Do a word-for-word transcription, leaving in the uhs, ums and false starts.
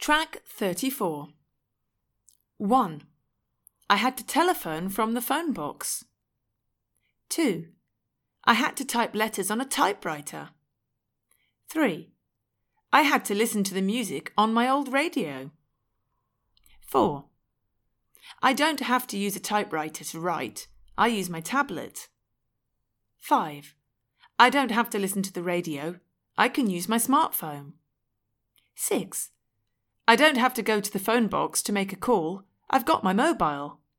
Track thirty-four. one. I had to telephone from the phone box. two. I had to type letters on a typewriter. three. I had to listen to the music on my old radio. four. I don't have to use a typewriter to write. I use my tablet. five. I don't have to listen to the radio. I can use my smartphone. six. I don't have to go to the phone box to make a call. I've got my mobile.